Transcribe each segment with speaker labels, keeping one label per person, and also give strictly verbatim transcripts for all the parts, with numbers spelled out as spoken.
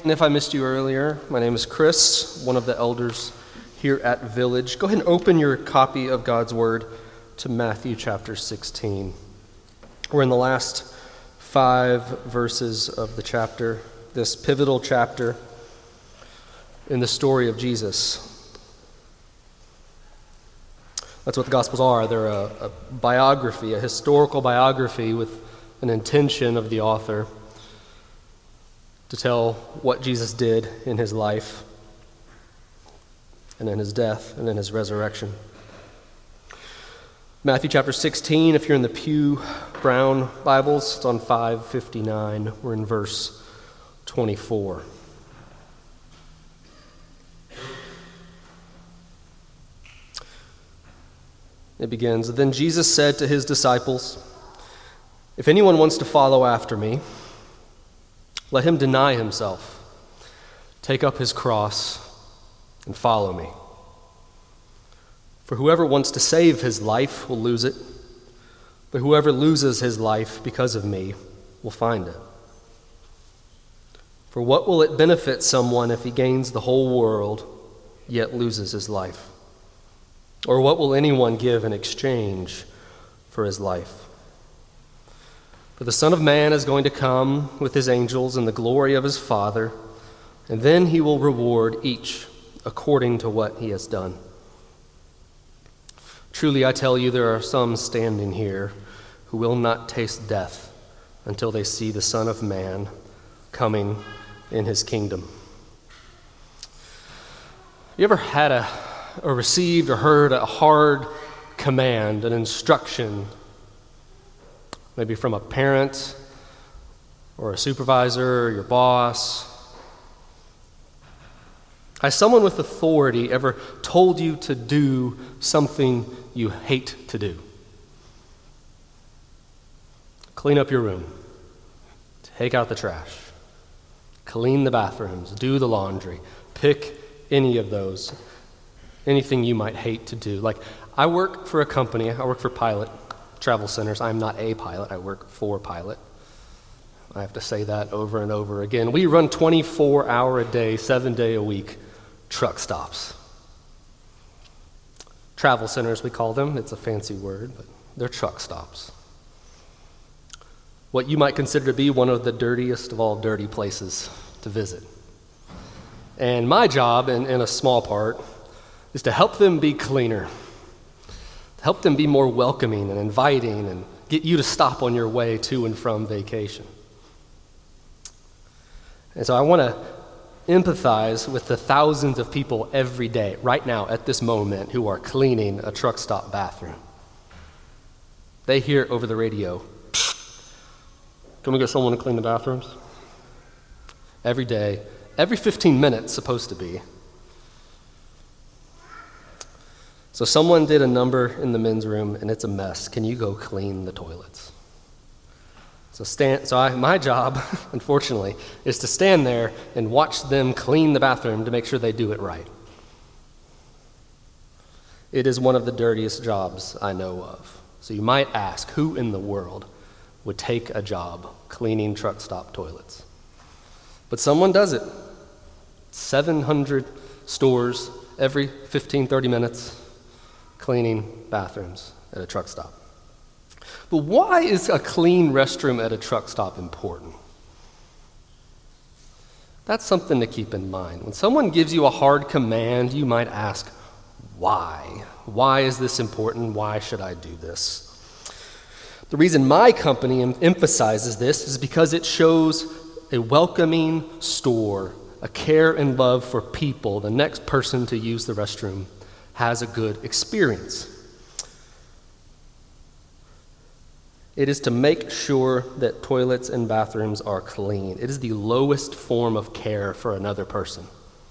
Speaker 1: And if I missed you earlier, my name is Chris, one of the elders here at Village. Go ahead and open your copy of God's Word to Matthew chapter sixteen. We're in the last five verses of the chapter, this pivotal chapter in the story of Jesus. That's what the Gospels are. They're a, a biography, a historical biography with an intention of the author to tell what Jesus did in his life and in his death and in his resurrection. Matthew chapter sixteen, if you're in the Pew Brown Bibles, it's on five fifty-nine. We're in verse twenty-four. It begins, "Then Jesus said to his disciples, 'If anyone wants to follow after me, let him deny himself, take up his cross, and follow me. For whoever wants to save his life will lose it, but whoever loses his life because of me will find it. For what will it benefit someone if he gains the whole world, yet loses his life? Or what will anyone give in exchange for his life? For the Son of Man is going to come with his angels in the glory of his Father, and then he will reward each according to what he has done. Truly, I tell you, there are some standing here who will not taste death until they see the Son of Man coming in his kingdom.'" You ever had a, or received or heard a hard command, an instruction, maybe from a parent or a supervisor or your boss? Has someone with authority ever told you to do something you hate to do? Clean up your room, take out the trash, clean the bathrooms, do the laundry, pick any of those, anything you might hate to do. Like, I work for a company, I work for Pilot Travel Centers. I'm not a pilot, I work for Pilot. I have to say that over and over again. We run twenty-four hour a day, seven day a week truck stops. Travel centers, we call them. It's a fancy word, but they're truck stops. What you might consider to be one of the dirtiest of all dirty places to visit. And my job, in, in a small part, is to help them be cleaner, to help them be more welcoming and inviting, and get you to stop on your way to and from vacation. And so I want to empathize with the thousands of people every day, right now, at this moment, who are cleaning a truck stop bathroom. They hear over the radio, "Can we get someone to clean the bathrooms?" Every day, every fifteen minutes, supposed to be. So someone did a number in the men's room, and it's a mess. Can you go clean the toilets? So stand. So I, my job, unfortunately, is to stand there and watch them clean the bathroom to make sure they do it right. It is one of the dirtiest jobs I know of. So you might ask, who in the world would take a job cleaning truck stop toilets? But someone does it. seven hundred stores every fifteen, thirty minutes cleaning bathrooms at a truck stop. But why is a clean restroom at a truck stop important? That's something to keep in mind. When someone gives you a hard command, you might ask, why? Why is this important? Why should I do this? The reason my company em- emphasizes this is because it shows a welcoming store, a care and love for people. The next person to use the restroom has a good experience. It is to make sure that toilets and bathrooms are clean. It is the lowest form of care for another person.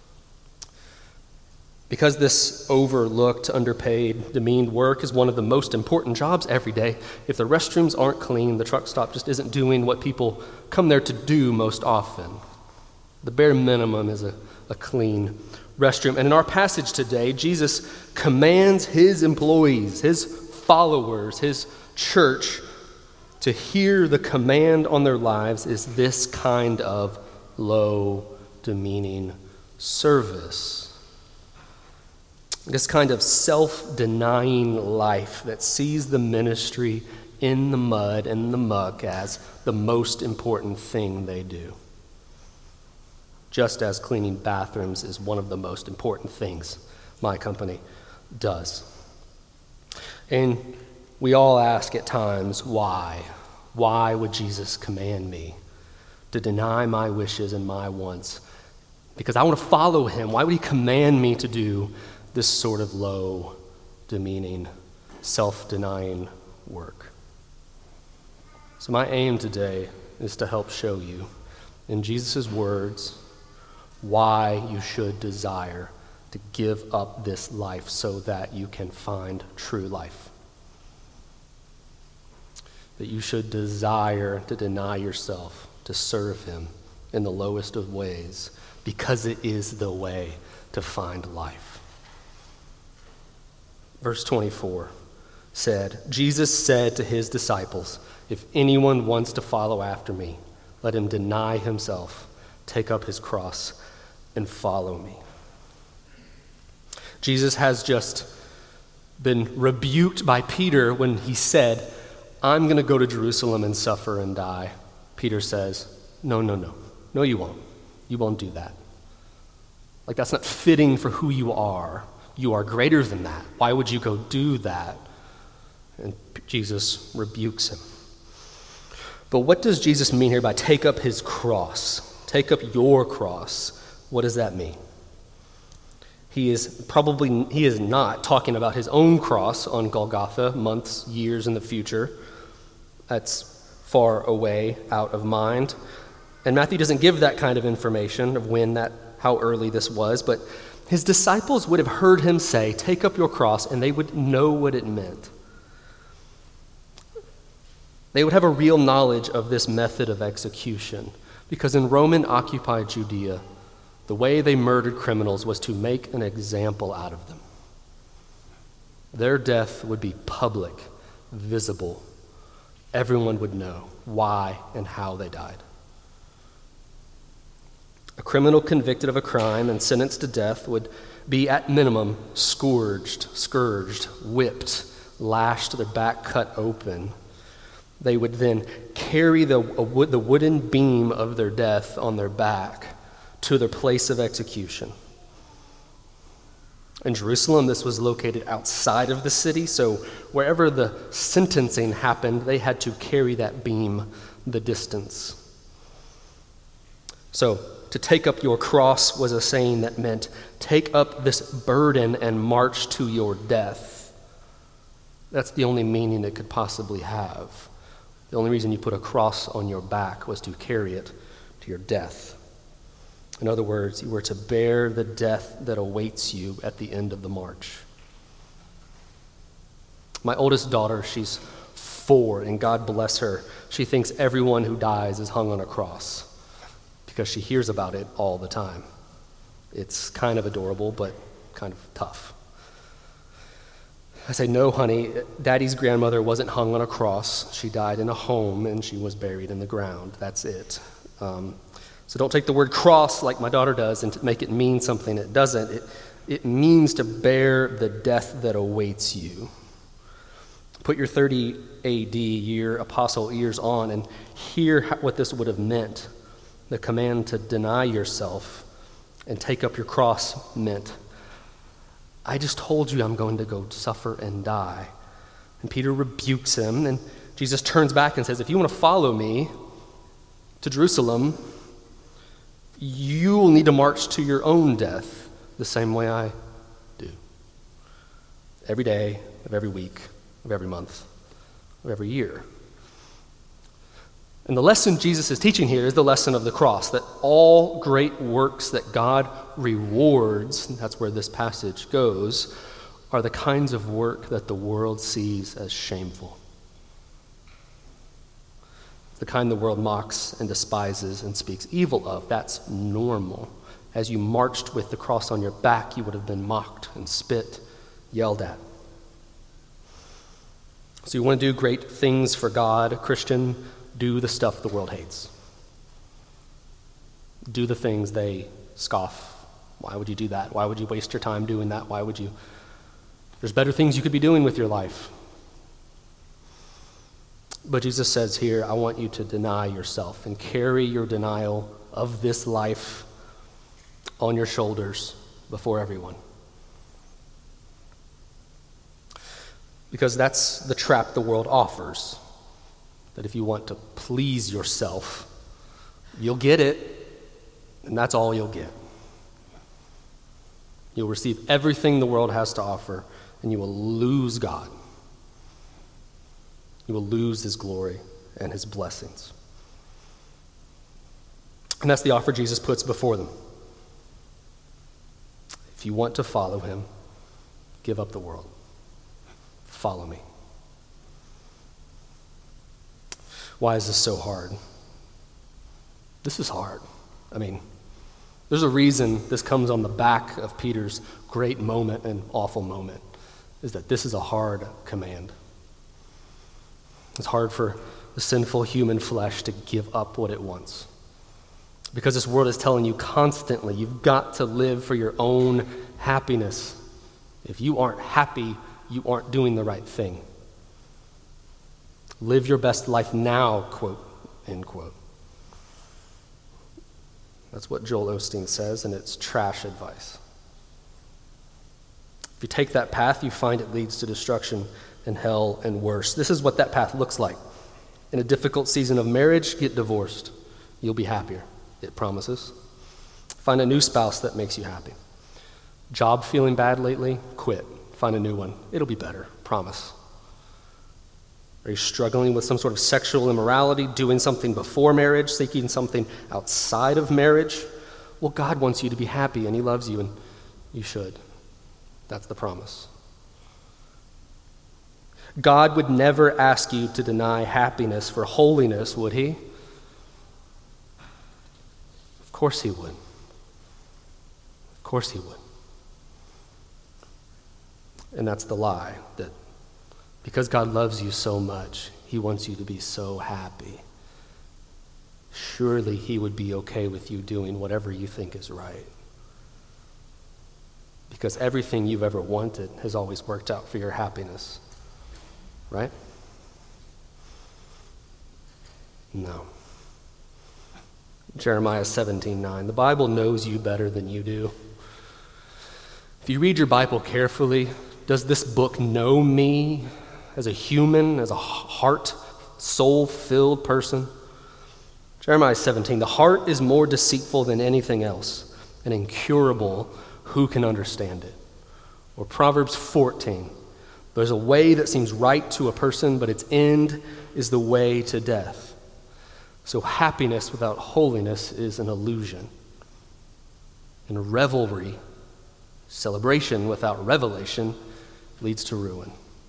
Speaker 1: Because this overlooked, underpaid, demeaned work is one of the most important jobs every day, if the restrooms aren't clean, the truck stop just isn't doing what people come there to do most often. The bare minimum is a, a clean restroom. And in our passage today, Jesus commands his employees, his followers, his church, to hear the command on their lives is this kind of low demeaning service. This kind of self-denying life that sees the ministry in the mud and the muck as the most important thing they do. Just as cleaning bathrooms is one of the most important things my company does. And we all ask at times, why? Why would Jesus command me to deny my wishes and my wants? Because I want to follow him. Why would he command me to do this sort of low, demeaning, self-denying work? So my aim today is to help show you, in Jesus' words, why you should desire to give up this life so that you can find true life. That you should desire to deny yourself to serve him in the lowest of ways, because it is the way to find life. Verse twenty-four said, Jesus said to his disciples, if anyone wants to follow after me, let him deny himself, take up his cross, and follow me. Jesus has just been rebuked by Peter when he said, I'm going to go to Jerusalem and suffer and die. Peter says, no, no, no. No, you won't. You won't do that. Like, that's not fitting for who you are. You are greater than that. Why would you go do that? And Jesus rebukes him. But what does Jesus mean here by take up his cross? Take up your cross. What does that mean? He is probably, he is not talking about his own cross on Golgotha, months, years in the future. That's far away, out of mind. And Matthew doesn't give that kind of information of when that, how early this was, but his disciples would have heard him say, take up your cross, and they would know what it meant. They would have a real knowledge of this method of execution, because in Roman-occupied Judea, the way they murdered criminals was to make an example out of them. Their death would be public, visible. Everyone would know why and how they died. A criminal convicted of a crime and sentenced to death would be at minimum scourged, scourged, whipped, lashed, their back cut open. They would then carry the, wood, the wooden beam of their death on their back to their place of execution. In Jerusalem, this was located outside of the city, so wherever the sentencing happened, they had to carry that beam the distance. So, to take up your cross was a saying that meant take up this burden and march to your death. That's the only meaning it could possibly have. The only reason you put a cross on your back was to carry it to your death. In other words, you were to bear the death that awaits you at the end of the march. My oldest daughter, she's four, and God bless her, she thinks everyone who dies is hung on a cross because she hears about it all the time. It's kind of adorable, but kind of tough. I say, no, honey, Daddy's grandmother wasn't hung on a cross. She died in a home, and she was buried in the ground. That's it. Um, so don't take the word cross like my daughter does and to make it mean something it doesn't. It, it means to bear the death that awaits you. Put your thirty A D year apostle ears on and hear how, what this would have meant. The command to deny yourself and take up your cross meant, I just told you I'm going to go suffer and die. And Peter rebukes him, and Jesus turns back and says, if you want to follow me to Jerusalem, you will need to march to your own death the same way I do. Every day of every week, of every month, of every year. And the lesson Jesus is teaching here is the lesson of the cross, that all great works that God rewards, and that's where this passage goes, are the kinds of work that the world sees as shameful. The kind the world mocks and despises and speaks evil of. That's normal. As you marched with the cross on your back, you would have been mocked and spit, yelled at. So you want to do great things for God, Christian, do the stuff the world hates. Do the things they scoff. Why would you do that? Why would you waste your time doing that? Why would you? There's better things you could be doing with your life. But Jesus says here, I want you to deny yourself and carry your denial of this life on your shoulders before everyone. Because that's the trap the world offers. That if you want to please yourself, you'll get it, and that's all you'll get. You'll receive everything the world has to offer, and you will lose God. You will lose his glory and his blessings. And that's the offer Jesus puts before them. If you want to follow him, give up the world. Follow me. Why is this so hard? This is hard. I mean, there's a reason this comes on the back of Peter's great moment and awful moment, is that this is a hard command. It's hard for the sinful human flesh to give up what it wants. Because this world is telling you constantly, you've got to live for your own happiness. If you aren't happy, you aren't doing the right thing. Live your best life now, quote, end quote. That's what Joel Osteen says, and it's trash advice. If you take that path, you find it leads to destruction and hell and worse. This is what that path looks like. In a difficult season of marriage, get divorced. You'll be happier, it promises. Find a new spouse that makes you happy. Job feeling bad lately? Quit. Find a new one. It'll be better, promise. Are you struggling with some sort of sexual immorality, doing something before marriage, seeking something outside of marriage? Well, God wants you to be happy, and he loves you, and you should. That's the promise. God would never ask you to deny happiness for holiness, would he? Of course he would. Of course he would. And that's the lie, that because God loves you so much, he wants you to be so happy. Surely he would be okay with you doing whatever you think is right. Because everything you've ever wanted has always worked out for your happiness. Right? No. Jeremiah seventeen nine. The Bible knows you better than you do. If you read your Bible carefully, does this book know me as a human, as a heart, soul-filled person? Jeremiah seventeen. The heart is more deceitful than anything else, and incurable. Who can understand it? Or Proverbs fourteen. There's a way that seems right to a person, but its end is the way to death. So happiness without holiness is an illusion. And revelry, celebration without revelation, leads to ruin.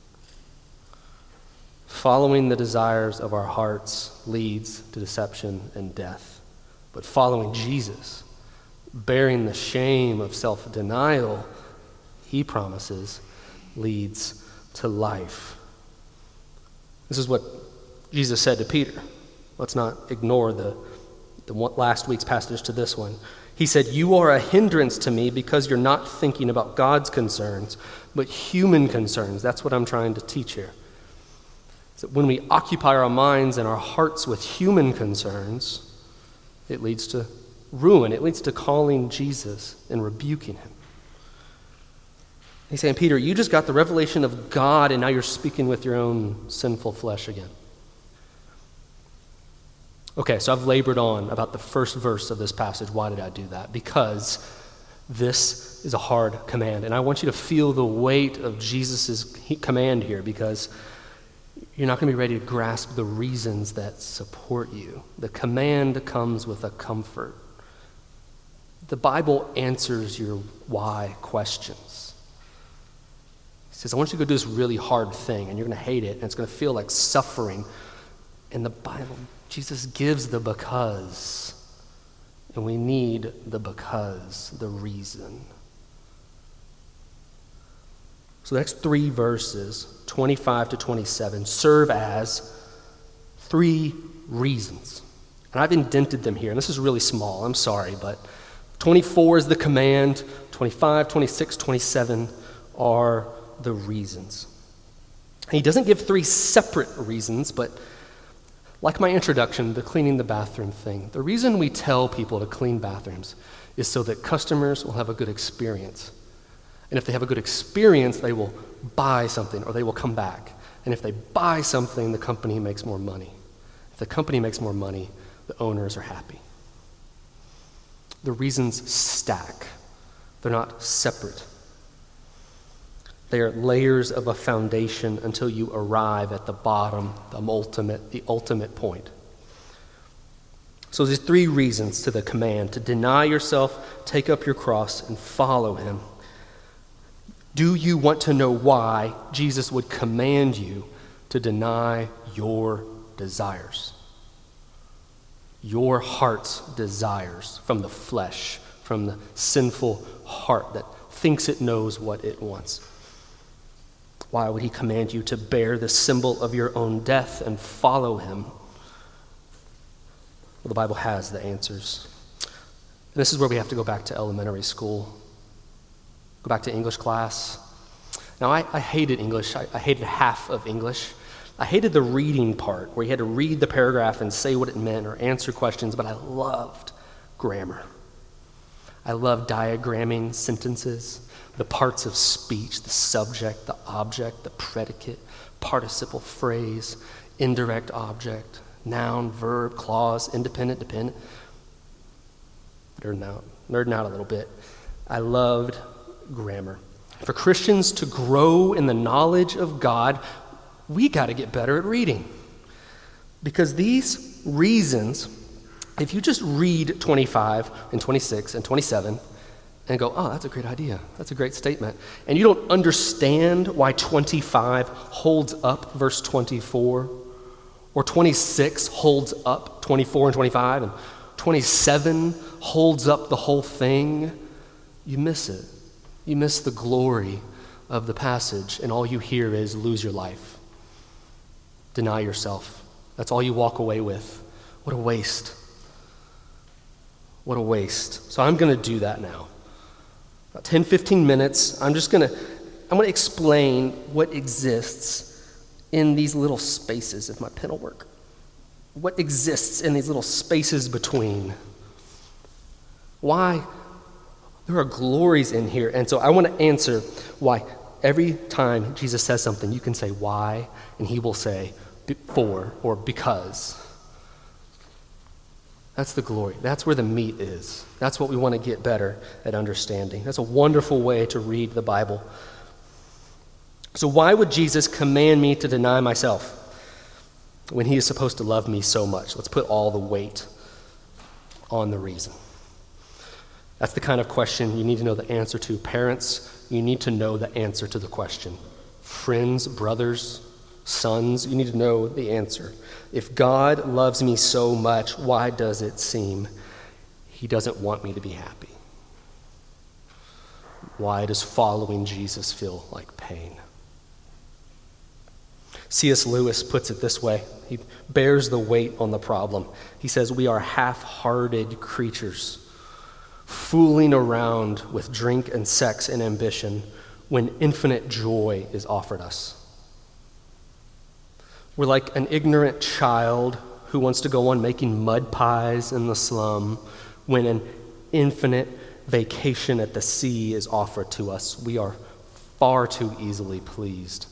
Speaker 1: Following the desires of our hearts leads to deception and death. But following Jesus, bearing the shame of self-denial, he promises, leads to life. This is what Jesus said to Peter. Let's not ignore the, the last week's passage to this one. He said, "You are a hindrance to me because you're not thinking about God's concerns, but human concerns." That's what I'm trying to teach here. So when we occupy our minds and our hearts with human concerns, it leads to ruin. It leads to calling Jesus and rebuking him. He's saying, Peter, you just got the revelation of God, and now you're speaking with your own sinful flesh again. Okay, so I've labored on about the first verse of this passage. Why did I do that? Because this is a hard command, and I want you to feel the weight of Jesus' command here, because you're not going to be ready to grasp the reasons that support you. The command comes with a comfort. The Bible answers your why questions. He says, I want you to go do this really hard thing, and you're going to hate it, and it's going to feel like suffering. And the Bible, Jesus gives the because, and we need the because, the reason. So the next three verses, twenty-five to twenty-seven, serve as three reasons. And I've indented them here, and this is really small, I'm sorry, but twenty-four is the command. twenty-five, twenty-six, twenty-seven are the reasons. He doesn't give three separate reasons, but like my introduction, the cleaning the bathroom thing, the reason we tell people to clean bathrooms is so that customers will have a good experience. And if they have a good experience, they will buy something or they will come back. And if they buy something, the company makes more money. If the company makes more money, the owners are happy. The reasons stack. They're not separate. They are layers of a foundation until you arrive at the bottom, the ultimate, the ultimate point. So there's three reasons to the command: to deny yourself, take up your cross, and follow him. Do you want to know why Jesus would command you to deny your desires? Your heart's desires from the flesh, from the sinful heart that thinks it knows what it wants. Why would he command you to bear the symbol of your own death and follow him? Well, the Bible has the answers. And this is where we have to go back to elementary school. Go back to English class. Now, I, I hated English. I, I hated half of English. I hated the reading part where you had to read the paragraph and say what it meant or answer questions, but I loved grammar. I loved diagramming sentences, the parts of speech, the subject, the object, the predicate, participle, phrase, indirect object, noun, verb, clause, independent, dependent. Nerding out, nerding out a little bit. I loved grammar. For Christians to grow in the knowledge of God, we got to get better at reading. Because these reasons, if you just read twenty-five and twenty-six and twenty-seven and go, oh, that's a great idea, that's a great statement, and you don't understand why twenty-five holds up verse twenty-four, or twenty-six holds up twenty-four and twenty-five, and twenty-seven holds up the whole thing, you miss it. You miss the glory of the passage, and all you hear is lose your life. Deny yourself. That's all you walk away with. What a waste. What a waste. So I'm going to do that now. About ten, fifteen minutes, I'm just going to, I'm going to explain what exists in these little spaces, if my pen will work. What exists in these little spaces between. Why? There are glories in here. And so I want to answer why. Every time Jesus says something, you can say why, and he will say for or because. That's the glory. That's where the meat is. That's what we want to get better at understanding. That's a wonderful way to read the Bible. So why would Jesus command me to deny myself when he is supposed to love me so much? Let's put all the weight on the reason. That's the kind of question you need to know the answer to. Parents, you need to know the answer to the question. Friends, brothers, sons, you need to know the answer. If God loves me so much, why does it seem he doesn't want me to be happy? Why does following Jesus feel like pain? C S Lewis puts it this way. He bears the weight on the problem. He says, we are half-hearted creatures, fooling around with drink and sex and ambition when infinite joy is offered us. We're like an ignorant child who wants to go on making mud pies in the slum when an infinite vacation at the sea is offered to us. We are far too easily pleased.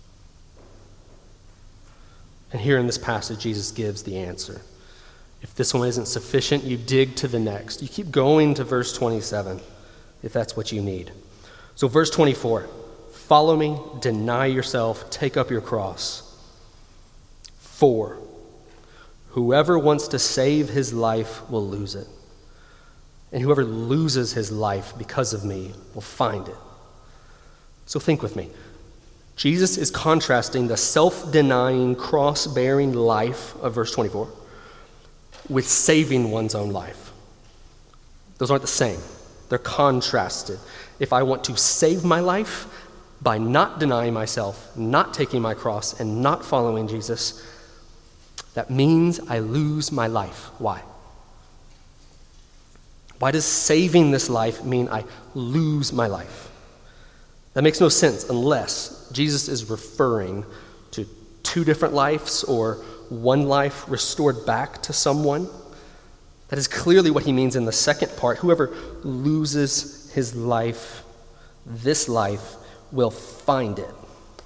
Speaker 1: And here in this passage, Jesus gives the answer. If this one isn't sufficient, you dig to the next. You keep going to verse twenty-seven, if that's what you need. So verse twenty-four, follow me, deny yourself, take up your cross. Four, whoever wants to save his life will lose it. And whoever loses his life because of me will find it. So think with me. Jesus is contrasting the self-denying, cross-bearing life of verse twenty-four with saving one's own life. Those aren't the same. They're contrasted. If I want to save my life by not denying myself, not taking my cross, and not following Jesus, that means I lose my life. Why? Why does saving this life mean I lose my life? That makes no sense unless Jesus is referring to two different lives or one life restored back to someone. That is clearly what he means in the second part. Whoever loses his life, this life, will find it.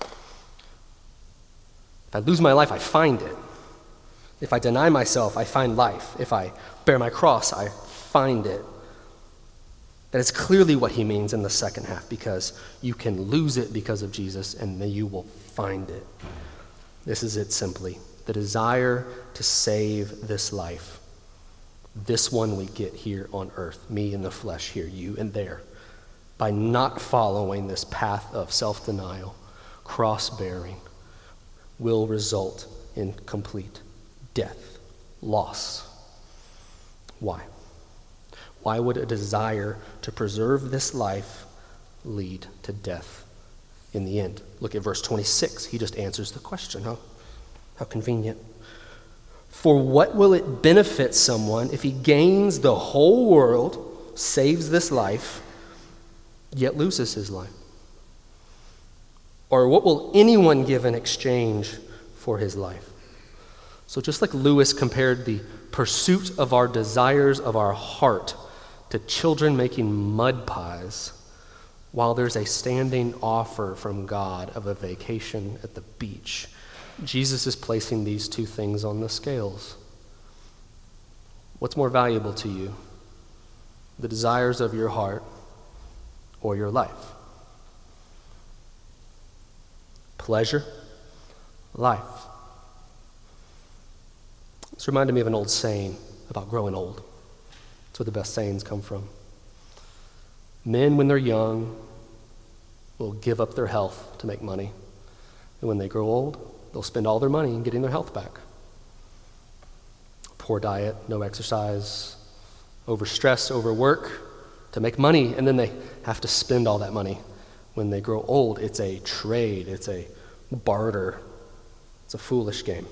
Speaker 1: If I lose my life, I find it. If I deny myself, I find life. If I bear my cross, I find it. That is clearly what he means in the second half, because you can lose it because of Jesus, and then you will find it. This is it simply. The desire to save this life. This one we get here on earth, me in the flesh here, you and there, by not following this path of self-denial, cross-bearing, will result in complete death, loss. Why? Why would a desire to preserve this life lead to death in the end? Look at verse twenty-six. He just answers the question. How, how convenient. For what will it benefit someone if he gains the whole world, saves this life, yet loses his life? Or what will anyone give in exchange for his life? So just like Lewis compared the pursuit of our desires of our heart to children making mud pies, while there's a standing offer from God of a vacation at the beach, Jesus is placing these two things on the scales. What's more valuable to you? The desires of your heart or your life? Pleasure, life. This reminded me of an old saying about growing old. That's where the best sayings come from. Men, when they're young, will give up their health to make money. And when they grow old, they'll spend all their money in getting their health back. Poor diet, no exercise, overstress, overwork to make money, and then they have to spend all that money. When they grow old, it's a trade, it's a barter, it's a foolish game.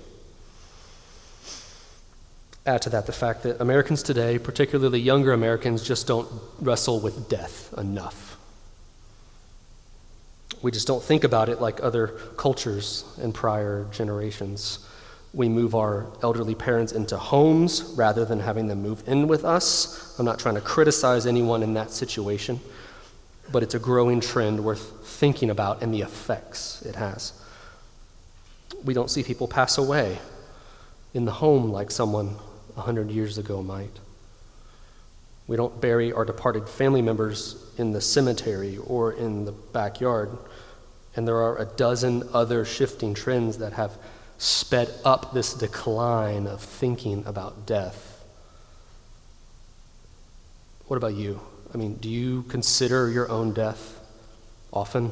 Speaker 1: Add to that the fact that Americans today, particularly younger Americans, just don't wrestle with death enough. We just don't think about it like other cultures and prior generations. We move our elderly parents into homes rather than having them move in with us. I'm not trying to criticize anyone in that situation, but it's a growing trend worth thinking about and the effects it has. We don't see people pass away in the home like someone a hundred years ago might. We don't bury our departed family members in the cemetery or in the backyard. And there are a dozen other shifting trends that have sped up this decline of thinking about death. What about you? I mean, do you consider your own death often?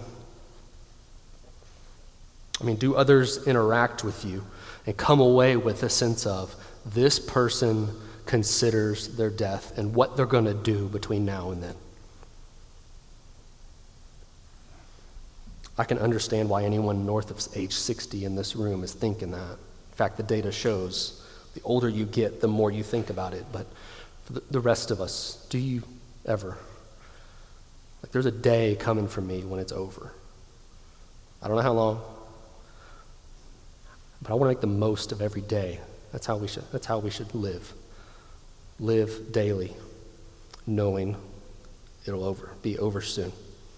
Speaker 1: I mean, do others interact with you and come away with a sense of this person considers their death and what they're going to do between now and then? I can understand why anyone north of age sixty in this room is thinking that. In fact, the data shows the older you get, the more you think about it. But for the, the rest of us, do you ever? Like, there's a day coming for me when it's over. I don't know how long, but I want to make the most of every day. That's how we should, that's how we should live. Live daily, knowing it'll over, be over soon.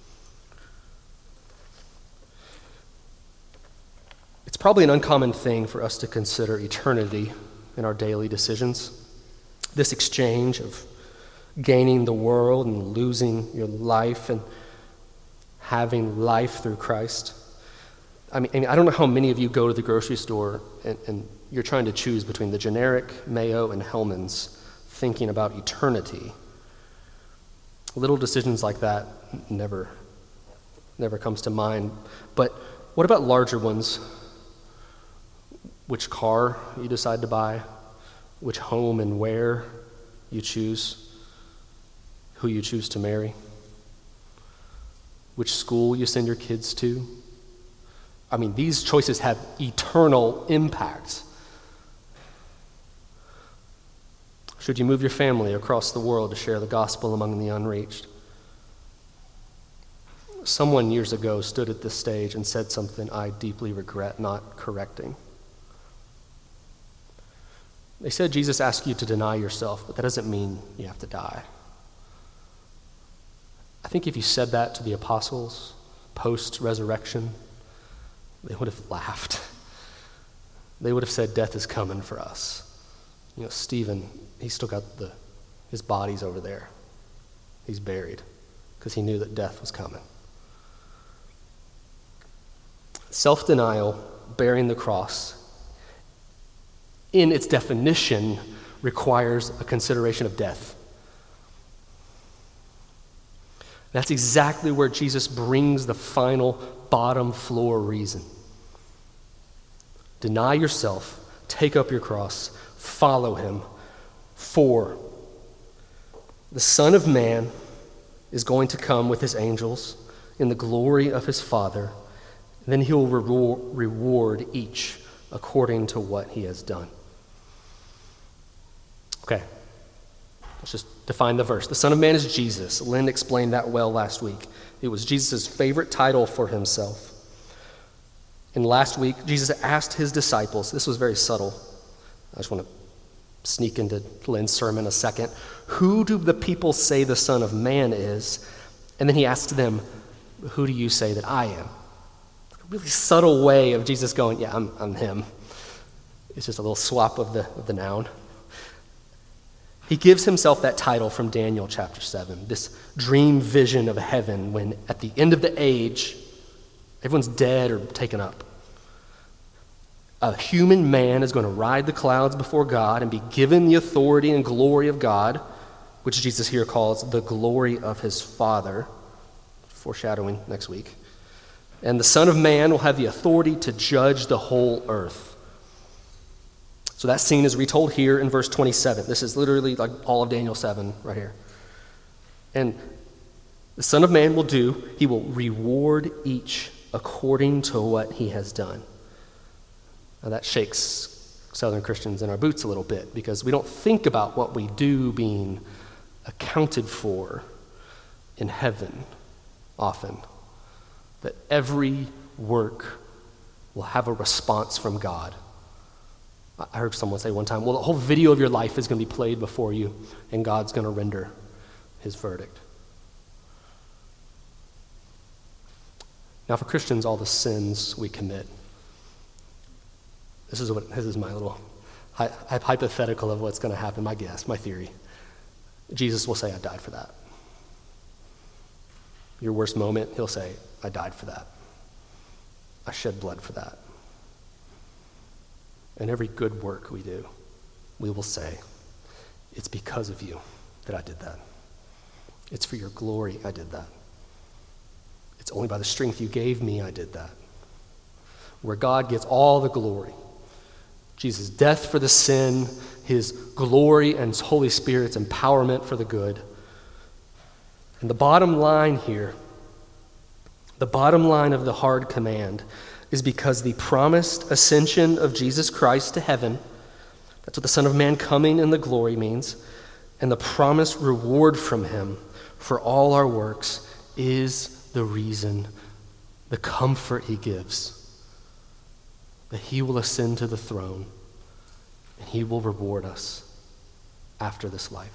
Speaker 1: It's probably an uncommon thing for us to consider eternity in our daily decisions. This exchange of gaining the world and losing your life and having life through Christ. I mean, I don't know how many of you go to the grocery store and, and you're trying to choose between the generic Mayo and Hellman's, thinking about eternity. Little decisions like that never, never comes to mind. But what about larger ones? Which car you decide to buy, which home and where you choose, who you choose to marry, which school you send your kids to. I mean, these choices have eternal impact. Should you move your family across the world to share the gospel among the unreached? Someone years ago stood at this stage and said something I deeply regret not correcting. They said Jesus asked you to deny yourself, but that doesn't mean you have to die. I think if you said that to the apostles post-resurrection, they would have laughed. They would have said, death is coming for us. You know, Stephen, he still got the, his body's over there. He's buried because he knew that death was coming. Self-denial, bearing the cross, in its definition, requires a consideration of death. That's exactly where Jesus brings the final bottom floor reason. Deny yourself, take up your cross, follow him. For the Son of Man is going to come with his angels in the glory of his Father. Then he will reward each according to what he has done. Okay, let's just define the verse. The Son of Man is Jesus. Lynn explained that well last week. It was Jesus' favorite title for himself. And last week, Jesus asked his disciples, this was very subtle. I just want to sneak into Lynn's sermon a second. Who do the people say the Son of Man is? And then he asked them, who do you say that I am? A really subtle way of Jesus going, yeah, I'm, I'm him. It's just a little swap of the, of the noun. He gives himself that title from Daniel chapter seven, this dream vision of heaven when at the end of the age, everyone's dead or taken up. A human man is going to ride the clouds before God and be given the authority and glory of God, which Jesus here calls the glory of his Father, foreshadowing next week. And the Son of Man will have the authority to judge the whole earth. So that scene is retold here in verse twenty-seven. This is literally like all of Daniel seven right here. And the Son of Man will do, he will reward each according to what he has done. Now that shakes Southern Christians in our boots a little bit because we don't think about what we do being accounted for in heaven often. That every work will have a response from God. I heard someone say one time, well, the whole video of your life is going to be played before you, and God's going to render his verdict. Now, for Christians, all the sins we commit, this is what this is my little hy- hypothetical of what's going to happen, my guess, my theory. Jesus will say, I died for that. Your worst moment, he'll say, I died for that. I shed blood for that. And every good work we do, we will say, it's because of you that I did that. It's for your glory I did that. It's only by the strength you gave me I did that. Where God gets all the glory. Jesus' death for the sin, his glory and his Holy Spirit's empowerment for the good. And the bottom line here, the bottom line of the hard command is because the promised ascension of Jesus Christ to heaven, that's what the Son of Man coming in the glory means, and the promised reward from him for all our works is the reason, the comfort he gives, that he will ascend to the throne and he will reward us after this life.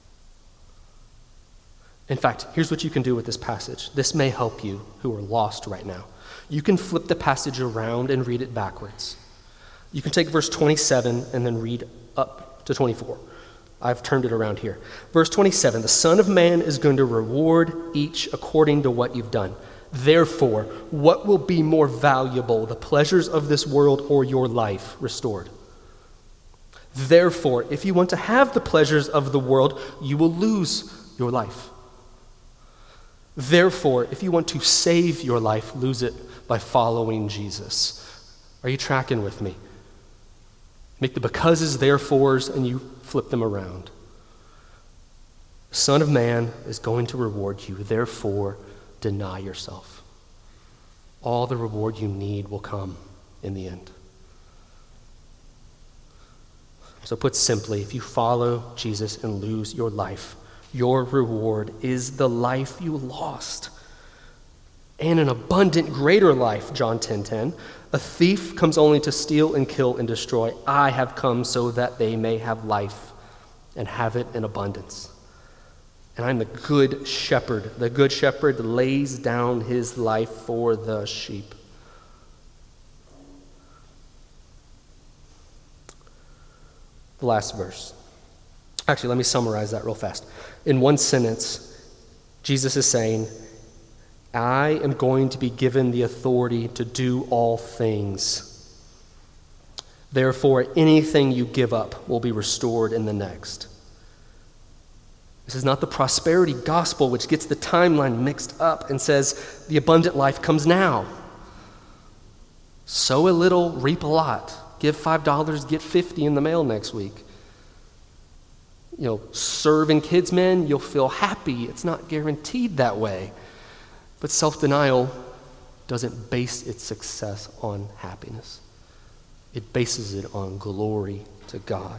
Speaker 1: In fact, here's what you can do with this passage. This may help you who are lost right now. You can flip the passage around and read it backwards. You can take verse twenty-seven and then read up to twenty-four. I've turned it around here. Verse twenty-seven, the Son of Man is going to reward each according to what you've done. Therefore, what will be more valuable, the pleasures of this world or your life restored? Therefore, if you want to have the pleasures of the world, you will lose your life. Therefore, if you want to save your life, lose it by following Jesus. Are you tracking with me? Make the becauses therefores and you flip them around. The Son of Man is going to reward you. Therefore, deny yourself. All the reward you need will come in the end. So put simply, if you follow Jesus and lose your life, your reward is the life you lost. And an abundant greater life, John ten ten. A thief comes only to steal and kill and destroy. I have come so that they may have life and have it in abundance. And I'm the good shepherd. The good shepherd lays down his life for the sheep. The last verse. Actually, let me summarize that real fast. In one sentence, Jesus is saying, I am going to be given the authority to do all things. Therefore, anything you give up will be restored in the next. This is not the prosperity gospel, which gets the timeline mixed up and says the abundant life comes now. Sow a little, reap a lot. Give five dollars, get fifty in the mail next week. You know, serve in kids' men, you'll feel happy. It's not guaranteed that way. But self-denial doesn't base its success on happiness. It bases it on glory to God.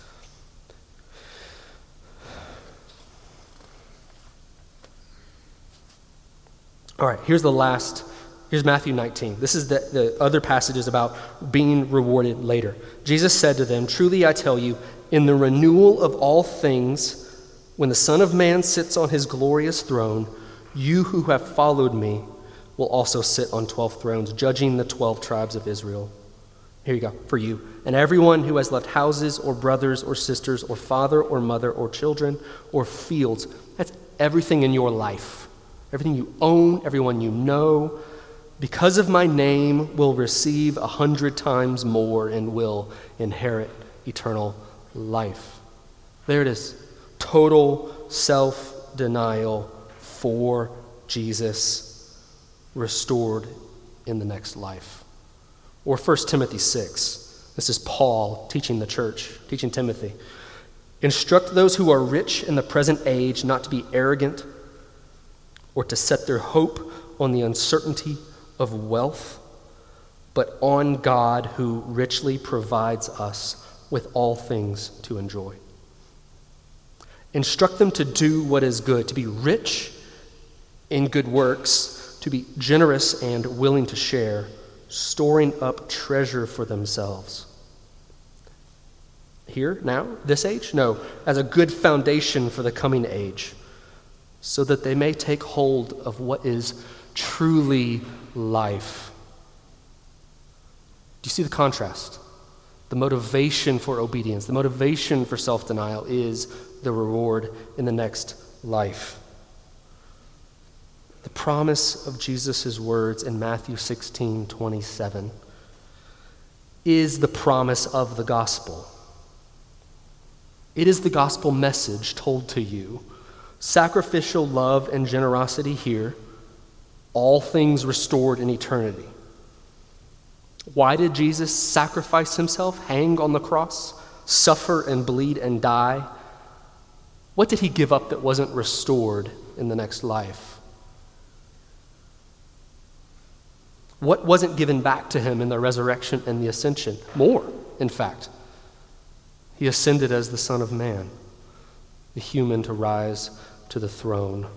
Speaker 1: All right, here's the last, here's Matthew nineteen. This is the, the other passages about being rewarded later. Jesus said to them, truly I tell you, in the renewal of all things, when the Son of Man sits on his glorious throne, you who have followed me will also sit on twelve thrones, judging the twelve tribes of Israel. Here you go, for you. And everyone who has left houses or brothers or sisters or father or mother or children or fields, that's everything in your life. Everything you own, everyone you know, because of my name will receive a hundred times more and will inherit eternal life. There it is. Total self-denial for Jesus, restored in the next life. Or First Timothy six. This is Paul teaching the church, teaching Timothy. Instruct those who are rich in the present age not to be arrogant or to set their hope on the uncertainty of wealth, but on God who richly provides us with all things to enjoy. Instruct them to do what is good, to be rich in good works, to be generous and willing to share, storing up treasure for themselves. Here, now, this age? No, as a good foundation for the coming age, so that they may take hold of what is truly life. Do you see the contrast? The motivation for obedience, the motivation for self-denial is the reward in the next life. The promise of Jesus' words in Matthew sixteen twenty-seven is the promise of the gospel. It is the gospel message told to you. Sacrificial love and generosity here, all things restored in eternity. Why did Jesus sacrifice himself, hang on the cross, suffer and bleed and die? What did he give up that wasn't restored in the next life? What wasn't given back to him in the resurrection and the ascension? More, in fact. He ascended as the Son of Man, the human to rise to the throne.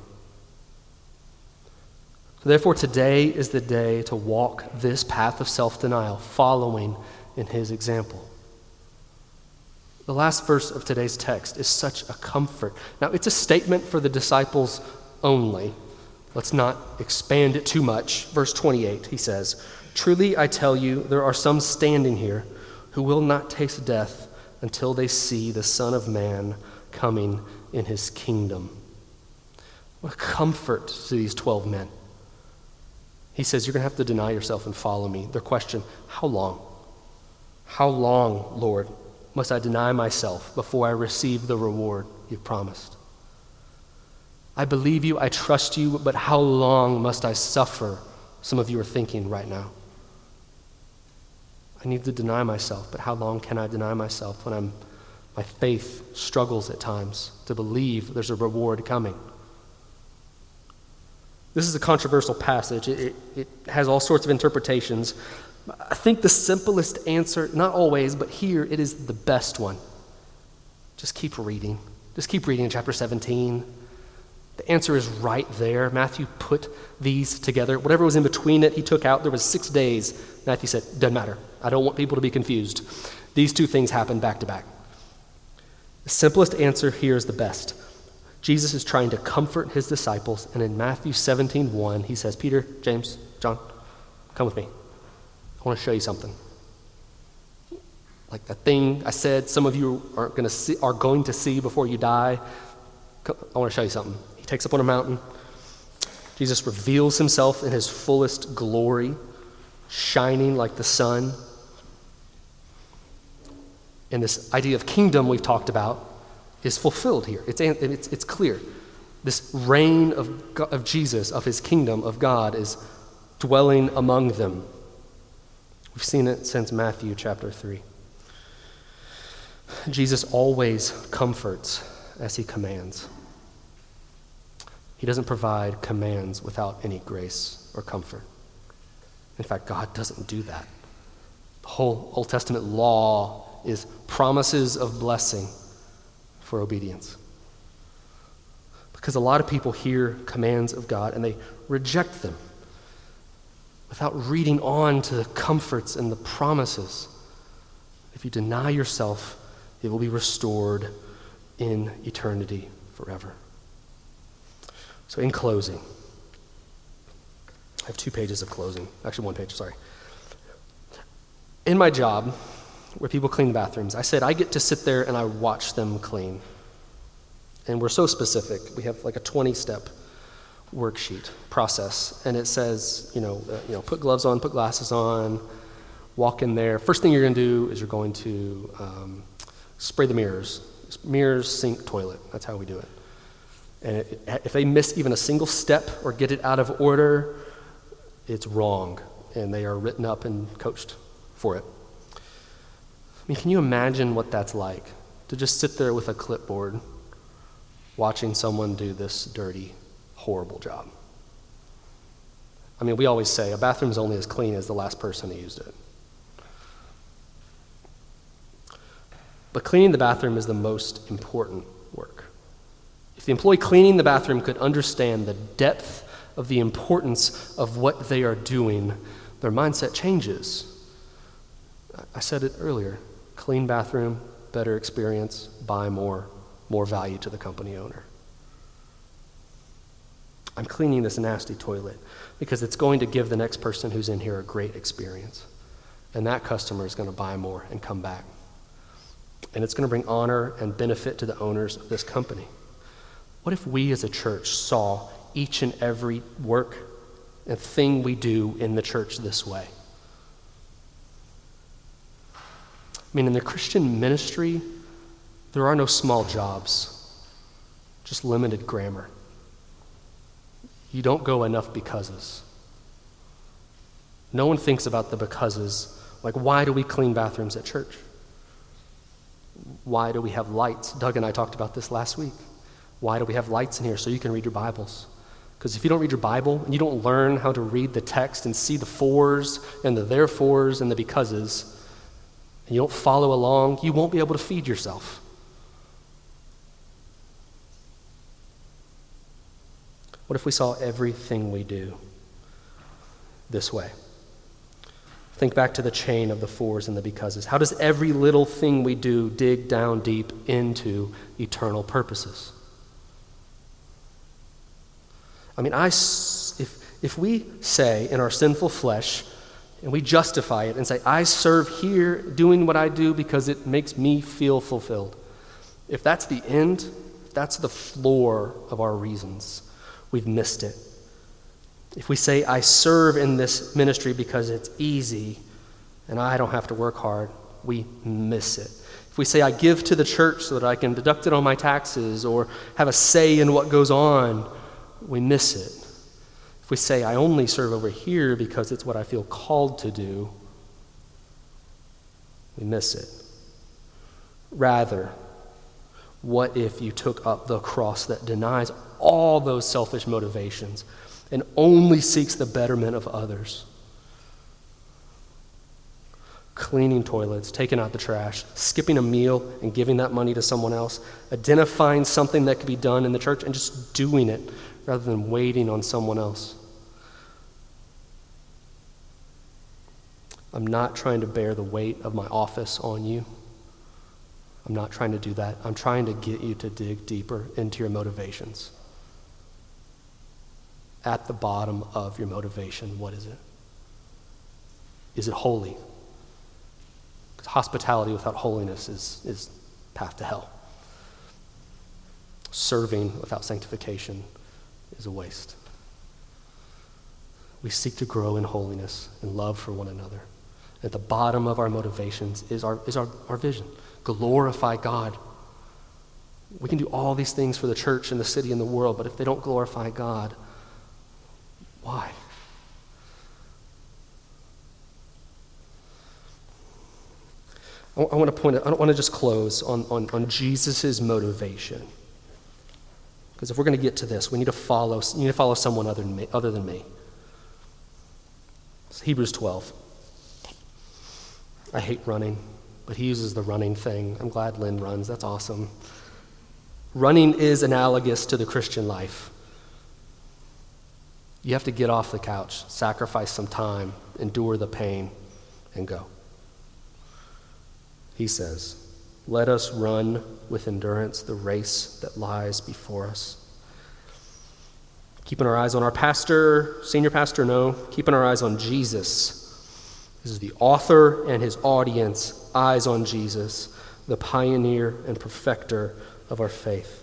Speaker 1: Therefore, today is the day to walk this path of self-denial, following in his example. The last verse of today's text is such a comfort. Now, it's a statement for the disciples only. Let's not expand it too much. Verse twenty-eight, he says, truly I tell you, there are some standing here who will not taste death until they see the Son of Man coming in his kingdom. What a comfort to these twelve men. He says, you're going to have to deny yourself and follow me. Their question, how long? How long, Lord, must I deny myself before I receive the reward you've promised? I believe you, I trust you, but how long must I suffer? Some of you are thinking right now. I need to deny myself, but how long can I deny myself when I'm, my faith struggles at times to believe there's a reward coming? This is a controversial passage. It, it, it has all sorts of interpretations. I think the simplest answer, not always, but here it is the best one. Just keep reading. Just keep reading in chapter seventeen. The answer is right there. Matthew put these together. Whatever was in between it, he took out. There was six days. Matthew said, doesn't matter. I don't want people to be confused. These two things happened back to back. The simplest answer here is the best. Jesus is trying to comfort his disciples, and in Matthew seventeen one, he says, Peter, James, John, come with me. I want to show you something. Like that thing I said some of you aren't going to see, are going to see before you die. I want to show you something. He takes up on a mountain. Jesus reveals himself in his fullest glory, shining like the sun. And this idea of kingdom we've talked about is fulfilled here. It's, it's, it's clear. This reign of, God, of Jesus, of his kingdom, of God, is dwelling among them. We've seen it since Matthew chapter three. Jesus always comforts as he commands. He doesn't provide commands without any grace or comfort. In fact, God doesn't do that. The whole Old Testament law is promises of blessing for obedience. Because a lot of people hear commands of God and they reject them without reading on to the comforts and the promises. If you deny yourself, it will be restored in eternity forever. So in closing, I have two pages of closing. Actually, one page, sorry. In my job, where people clean the bathrooms, I said I get to sit there and I watch them clean. And we're so specific. We have like a twenty-step worksheet process, and it says, you know, uh, you know, put gloves on, put glasses on, walk in there. First thing you're going to do is you're going to um, spray the mirrors. Mirrors, sink, toilet. That's how we do it. And it, if they miss even a single step or get it out of order, it's wrong, and they are written up and coached for it. I mean, can you imagine what that's like, to just sit there with a clipboard watching someone do this dirty, horrible job? I mean, we always say a bathroom's only as clean as the last person who used it. But cleaning the bathroom is the most important work. If the employee cleaning the bathroom could understand the depth of the importance of what they are doing, their mindset changes. I said it earlier, clean bathroom, better experience, buy more, more value to the company owner. I'm cleaning this nasty toilet because it's going to give the next person who's in here a great experience. And that customer is going to buy more and come back. And it's going to bring honor and benefit to the owners of this company. What if we as a church saw each and every work and thing we do in the church this way? I mean, in the Christian ministry, there are no small jobs, just limited grammar. You don't go enough becauses. No one thinks about the becauses, like why do we clean bathrooms at church? Why do we have lights? Doug and I talked about this last week. Why do we have lights in here? So you can read your Bibles. Because if you don't read your Bible and you don't learn how to read the text and see the fors and the therefores and the becauses, and you don't follow along, you won't be able to feed yourself. What if we saw everything we do this way? Think back to the chain of the fors and the becauses. How does every little thing we do dig down deep into eternal purposes? I mean, I, if, if we say in our sinful flesh, and we justify it and say, I serve here doing what I do because it makes me feel fulfilled. If that's the end, if that's the floor of our reasons, we've missed it. If we say, I serve in this ministry because it's easy and I don't have to work hard, we miss it. If we say, I give to the church so that I can deduct it on my taxes or have a say in what goes on, we miss it. If we say, I only serve over here because it's what I feel called to do, we miss it. Rather, what if you took up the cross that denies all those selfish motivations and only seeks the betterment of others? cleaning toilets, taking out the trash, skipping a meal and giving that money to someone else, identifying something that could be done in the church and just doing it rather than waiting on someone else. I'm not trying to bear the weight of my office on you. I'm not trying to do that. I'm trying to get you to dig deeper into your motivations. At the bottom of your motivation, what is it? Is it holy? Because hospitality without holiness is, is path to hell. Serving without sanctification is a waste. We seek to grow in holiness and love for one another. At the bottom of our motivations is our, is our, our vision. Glorify God. We can do all these things for the church and the city and the world, but if they don't glorify God, why? I, I want to point out, I don't want to just close on, on, on Jesus' motivation. Because if we're going to get to this, we need to follow, you need to follow someone other than me. Other than me. It's Hebrews twelve. I hate running, but he uses the running thing. I'm glad Lynn runs. That's awesome. Running is analogous to the Christian life. You have to get off the couch, sacrifice some time, endure the pain, and go. He says, let us run with endurance the race that lies before us. Keeping our eyes on our pastor, senior pastor, no. Keeping our eyes on Jesus. This is the author and his audience, eyes on Jesus, the pioneer and perfecter of our faith.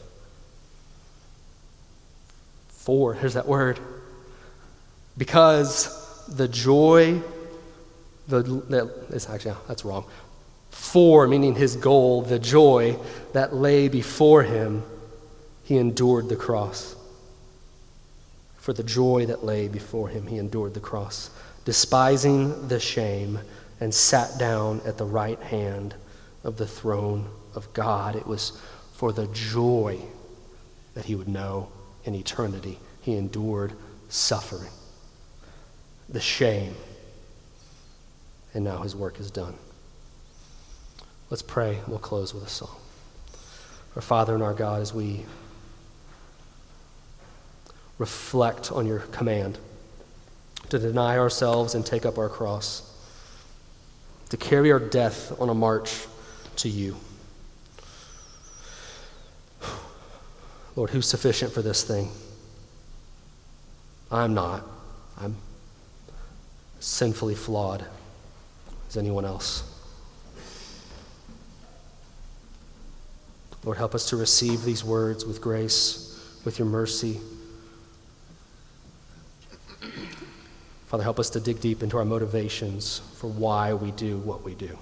Speaker 1: For, here's that word. Because the joy, the that, it's actually, that's wrong. For, meaning his goal, the joy that lay before him, he endured the cross. For the joy that lay before him, he endured the cross, despising the shame, and sat down at the right hand of the throne of God. It was for the joy that he would know in eternity. He endured suffering, the shame, and now his work is done. Let's pray. We'll close with a song. Our Father and our God, as we reflect on your command to deny ourselves and take up our cross, to carry our death on a march to you. Lord, who's sufficient for this thing? I'm not. I'm sinfully flawed as anyone else. Lord, help us to receive these words with grace, with your mercy. Father, help us to dig deep into our motivations for why we do what we do.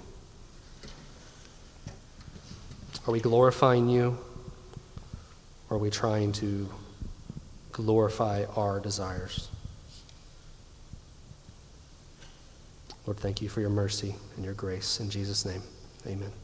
Speaker 1: Are we glorifying you? Or are we trying to glorify our desires? Lord, thank you for your mercy and your grace. In Jesus' name, amen.